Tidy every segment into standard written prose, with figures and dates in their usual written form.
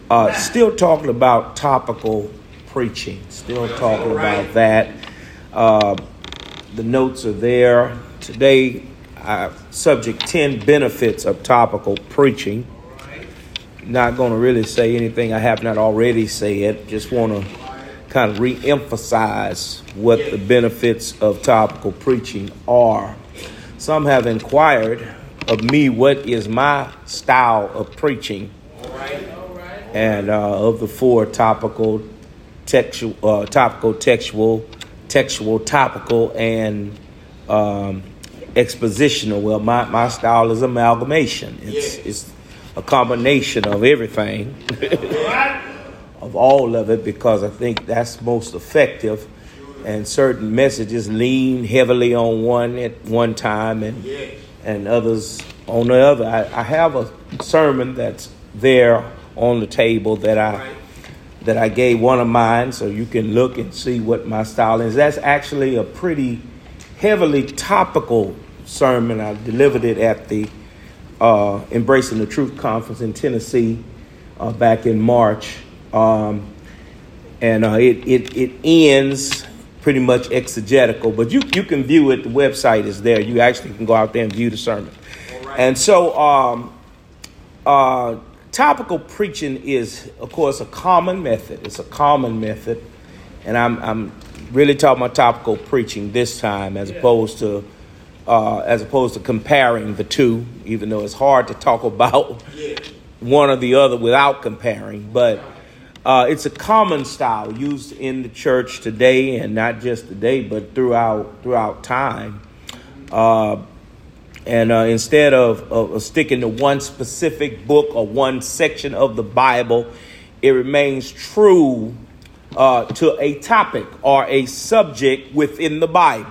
Still talking about topical preaching. Still talking about that. The notes are there. Today, subject 10 benefits of topical preaching. Not going to really say anything I have not already said. Just want to kind of re-emphasize what the benefits of topical preaching are. Some have inquired of me what is my style of preaching. And of the four topical, textual, topical, and expositional. Well, my style is amalgamation. It's a combination of everything, of all of it, because I think that's most effective. And certain messages lean heavily on one at one time and others on the other. I have a sermon that's there on the table that I gave one of mine, so you can look and see what my style is. That's actually a pretty heavily topical sermon. I delivered it at the Embracing the Truth Conference in Tennessee back in March. It ends pretty much exegetical, but you can view it. The website is there. You actually can go out there and view the sermon. Right. And so topical preaching is, of course, a common method. It's a common method. And I'm really talking about topical preaching this time as opposed to comparing the two, even though it's hard to talk about one or the other without comparing. But it's a common style used in the church today, and not just today, but throughout time. Instead of sticking to one specific book or one section of the Bible, it remains true to a topic or a subject within the Bible.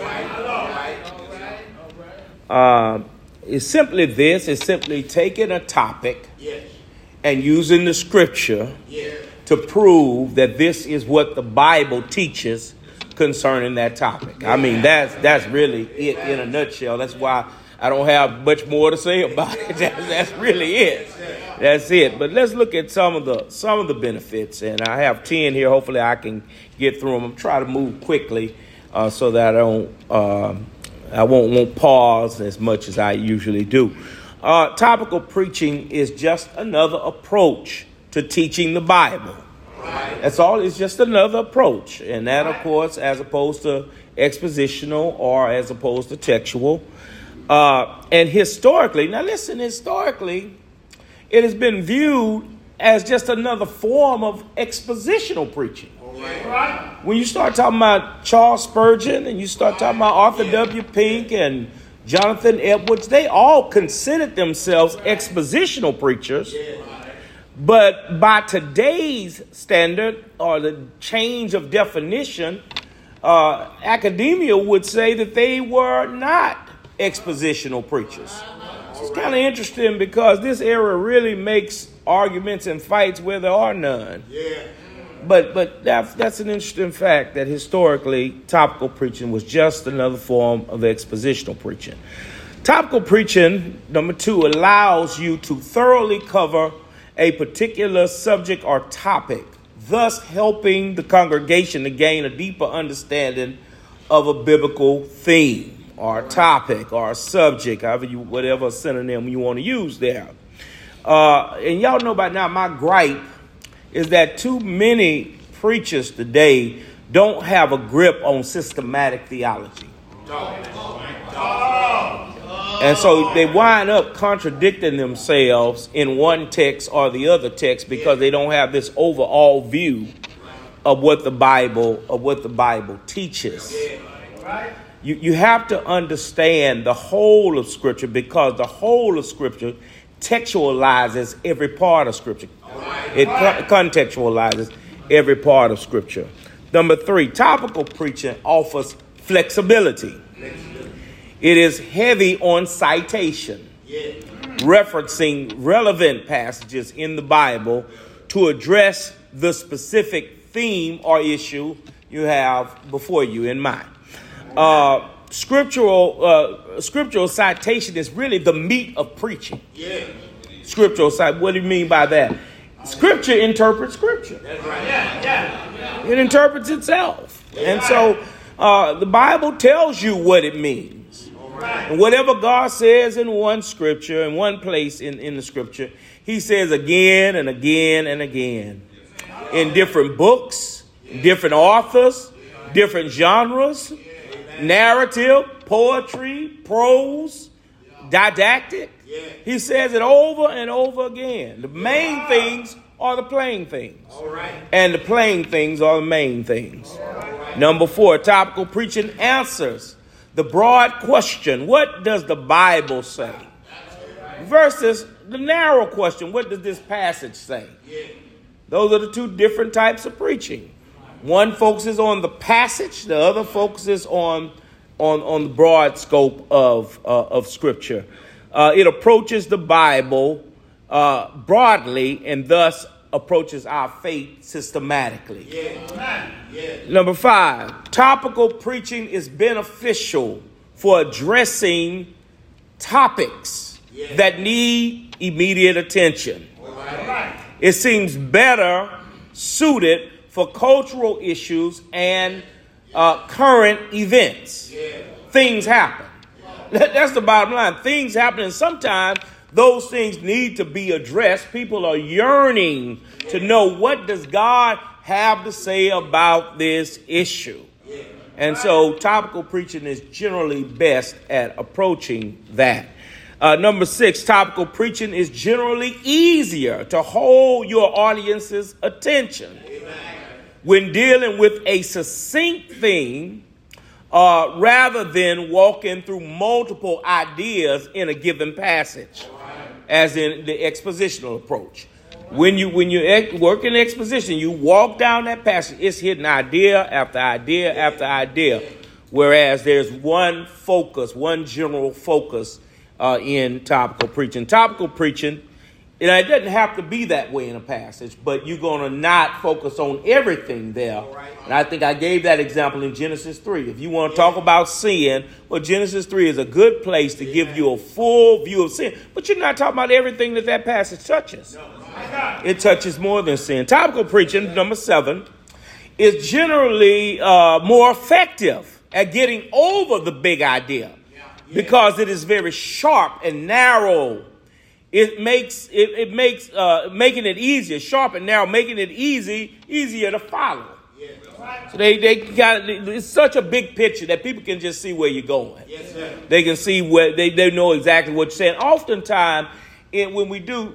It's simply this. It's simply taking a topic and using the scripture to prove that this is what the Bible teaches concerning that topic. I mean, that's really it in a nutshell. That's why I don't have much more to say about it. That's really it. That's it. But let's look at some of the benefits, and I have 10 here. Hopefully, I can get through them. I'm trying to move quickly so that I won't pause as much as I usually do. Topical preaching is just another approach to teaching the Bible. That's all. It's just another approach, and that, of course, as opposed to expositional or as opposed to textual. And historically, now listen, historically, it has been viewed as just another form of expositional preaching. When you start talking about Charles Spurgeon and you start talking about Arthur W. Pink and Jonathan Edwards, they all considered themselves expositional preachers. But by today's standard or the change of definition, academia would say that they were not expositional preachers. It's kind of interesting because this era really makes arguments and fights where there are none. But that's an interesting fact that historically topical preaching was just another form of expositional preaching. Topical preaching, number 2, allows you to thoroughly cover a particular subject or topic, thus helping the congregation to gain a deeper understanding of a biblical theme or a topic or a subject, whatever synonym you want to use there. And y'all know by now my gripe is that too many preachers today don't have a grip on systematic theology. And so they wind up contradicting themselves in one text or the other text because they don't have this overall view of what the Bible teaches. You have to understand the whole of Scripture, because the whole of Scripture textualizes every part of Scripture. It contextualizes every part of Scripture. Number 3, topical preaching offers flexibility. It is heavy on citation, referencing relevant passages in the Bible to address the specific theme or issue you have before you in mind. Scriptural citation is really the meat of preaching. Scriptural citation. What do you mean by that? Scripture interprets Scripture. That's right. Yeah. It interprets itself. And so the Bible tells you what it means. And whatever God says in one Scripture, in one place in the Scripture, he says again and again and again. In different books, different authors, different genres, narrative, poetry, prose, didactic. He says it over and over again. The main things are the plain things. And the plain things are the main things. Number 4, topical preaching answers the broad question, what does the Bible say? Versus the narrow question, what does this passage say? Those are the two different types of preaching. One focuses on the passage, the other focuses on the broad scope of Scripture. It approaches the Bible broadly and thus approaches our faith systematically. Number 5, topical preaching is beneficial for addressing topics that need immediate attention. It seems better suited for cultural issues and current events. Things happen. That's the bottom line. Things happen, and sometimes those things need to be addressed. People are yearning to know, what does God have to say about this issue? And so topical preaching is generally best at approaching that. Number 6, topical preaching is generally easier to hold your audience's attention when dealing with a succinct theme rather than walking through multiple ideas in a given passage, as in the expositional approach. When you work in exposition, you walk down that passage, it's hitting idea after idea after idea, whereas there's one focus, one general focus in topical preaching. Topical preaching, it doesn't have to be that way in a passage, but you're going to not focus on everything there. And I think I gave that example in Genesis 3. If you want to talk about sin, well, Genesis 3 is a good place to give you a full view of sin. But you're not talking about everything that passage touches. It touches more than sin. Topical preaching, number 7, is generally more effective at getting over the big idea because it is very sharp and narrow. It makes making it easier, sharp and narrow, making it easier to follow. So they got, it's such a big picture that people can just see where you're going. They can see where they know exactly what you're saying. Oftentimes, when we do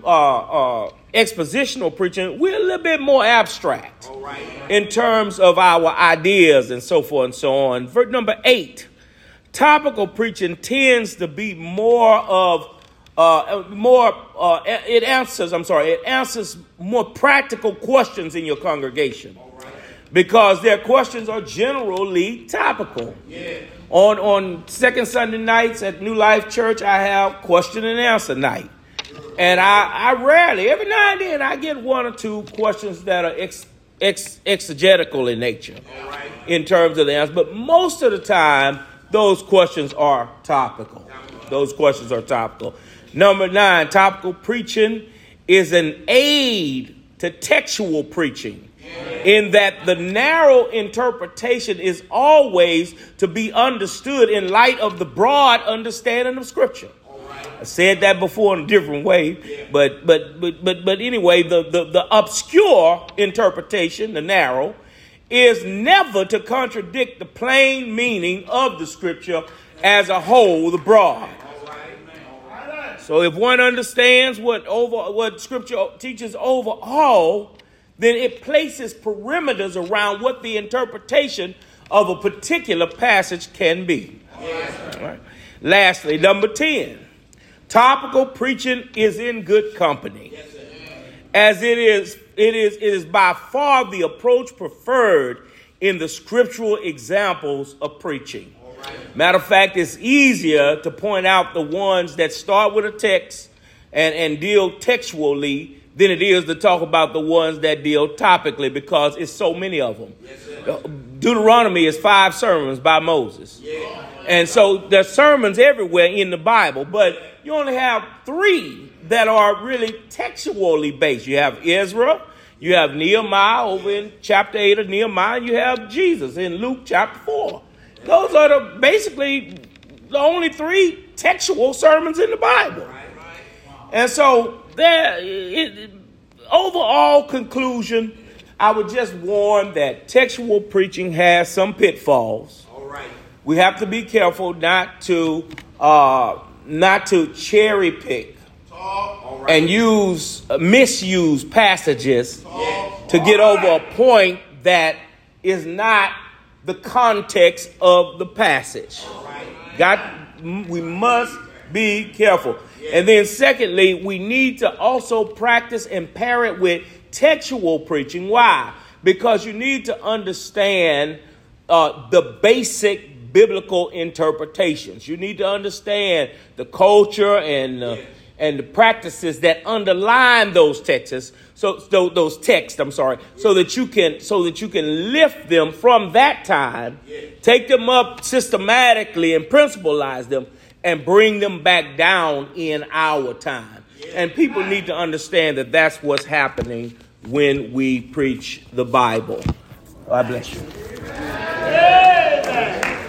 expositional preaching, we're a little bit more abstract in terms of our ideas and so forth and so on. Verse number 8, topical preaching tends to be it answers more practical questions in your congregation because their questions are generally topical. On second Sunday nights at New Life Church, I have question and answer night. And I rarely, every now and then, I get one or two questions that are exegetical in nature in terms of the answer. But most of the time, those questions are topical. Number 9, topical preaching is an aid to textual preaching in that the narrow interpretation is always to be understood in light of the broad understanding of Scripture. I said that before in a different way, but anyway, the obscure interpretation, the narrow, is never to contradict the plain meaning of the Scripture as a whole, the broad. So if one understands what Scripture teaches overall, then it places perimeters around what the interpretation of a particular passage can be. All right. Lastly, number 10, topical preaching is in good company, as it is by far the approach preferred in the scriptural examples of preaching. Matter of fact, it's easier to point out the ones that start with a text and deal textually than it is to talk about the ones that deal topically because it's so many of them. Deuteronomy is 5 sermons by Moses. And so there's sermons everywhere in the Bible, but you only have 3 that are really textually based. You have Ezra, you have Nehemiah over in chapter 8 of Nehemiah, and you have Jesus in Luke chapter 4. Those are basically the only 3 textual sermons in the Bible. And so overall conclusion, I would just warn that textual preaching has some pitfalls. All right. We have to be careful not to cherry pick and misuse passages to get over a point that is not the context of the passage. We must be careful. And then secondly, we need to also practice and pair it with textual preaching. Why? Because you need to understand the basic biblical interpretations. You need to understand the culture and the practices that underline those texts. So that you can lift them from that time, take them up systematically and principleize them, and bring them back down in our time. And people need to understand that that's what's happening when we preach the Bible. God bless you.